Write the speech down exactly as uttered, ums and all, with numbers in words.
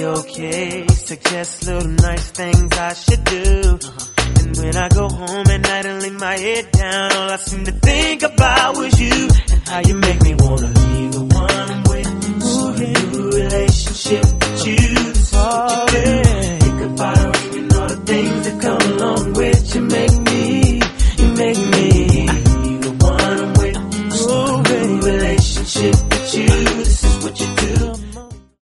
be okay. Suggest little nice things I should do. Uh-huh. And when I go home at night and lay my head down, all I seem to think about was you and how you make me wanna be the one I'm with. Start a new relationship.